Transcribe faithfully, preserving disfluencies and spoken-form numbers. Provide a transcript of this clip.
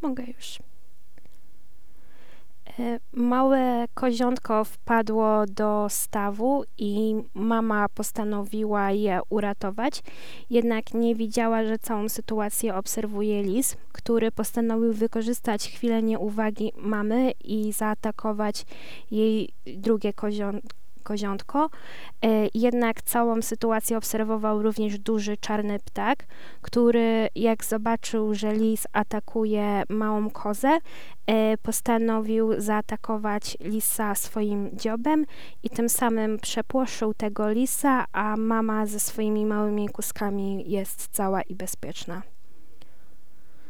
Mogę już. Małe koziątko wpadło do stawu i mama postanowiła je uratować, jednak nie widziała, że całą sytuację obserwuje lis, który postanowił wykorzystać chwilę nieuwagi mamy i zaatakować jej drugie koziątko. koziątko. Jednak całą sytuację obserwował również duży czarny ptak, który jak zobaczył, że lis atakuje małą kozę, postanowił zaatakować lisa swoim dziobem i tym samym przepłoszył tego lisa, a mama ze swoimi małymi kuskami jest cała i bezpieczna.